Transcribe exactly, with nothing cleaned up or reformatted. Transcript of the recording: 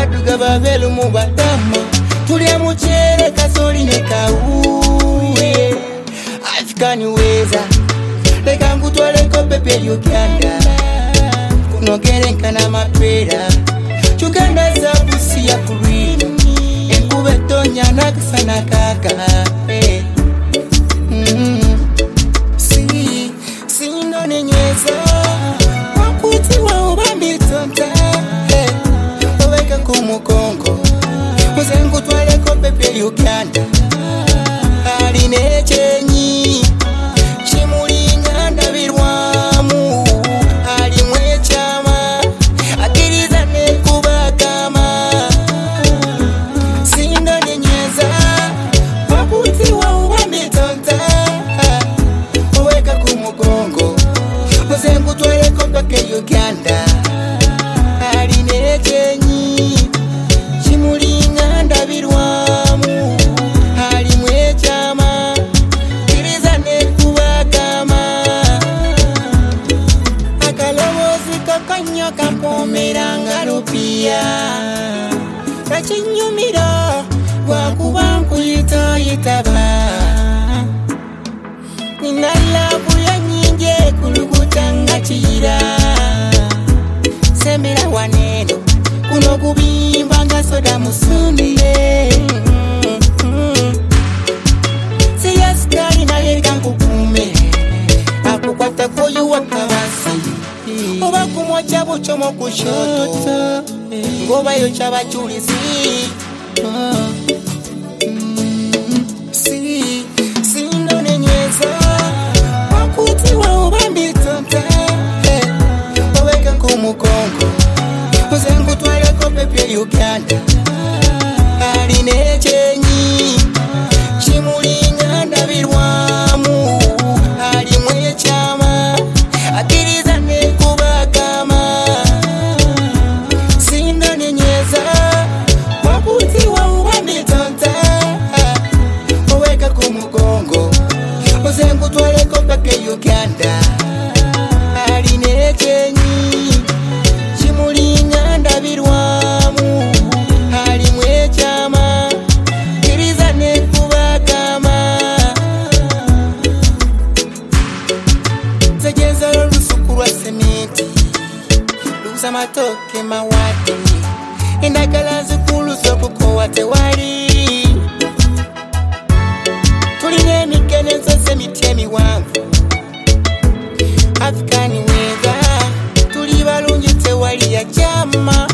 baduga bavelu mu batama tulya muchere kasoli ne kawuye African weza leka ngutwaleko pepe Uganda kunogere nkana mapera Uganda zabusi ya purino enkube tonya nakasana kaka eh. mm. Si, si ndo nenyeza wakuti wa ubambi tonta eh. Oweka kumukongo Muzengu twaleko pepe Uganda Aline chenyi Chimulinga ndabirwamu Alimwe chama Akiriza nekuba kama Sinda nenyeza Wakuti wa uwambi tonta Oweka kumukongo Muzengu twaleko pepe Uganda Aline chenyi Chimulinga ndabirwamu Alimwe chama Kiriza nekuba kama Akalobozi kakanyo kampomeranga rupia Kachinyumiro Wakuba nkuyita yitaba Ninalabu ya nyinge kulukutanga chira Semira waneno Kuno kubimba nga soda musumile Siya skari na yerika nkukume Akukwata koyu wakawasi Oba kumwacha buchomo kushoto Ngoba yo chaba chulisi Si, si ndo nenyeza Wakuti wa ubambi tonta Oweka kumukongo Muzengu twaleko pepe Uganda Aline chenyi Chimulinga ndabirwamu Alimwe chama Akiriza nekuba kama Sinda nenyeza Wakuti wa ubambi tonta Oweka kumukongo Muzengu twaleko pepe Uganda Aline chenyi Chimulinga ndabirwamu Alimwe chama Kiriza nekuba kama Zegeza lusuku lwa sementi Luza matoke mawate Endagala zikulu zokuko wate wali Tuline mikene nzose mitemi wangu African weza Tuli balungi tewali ya chama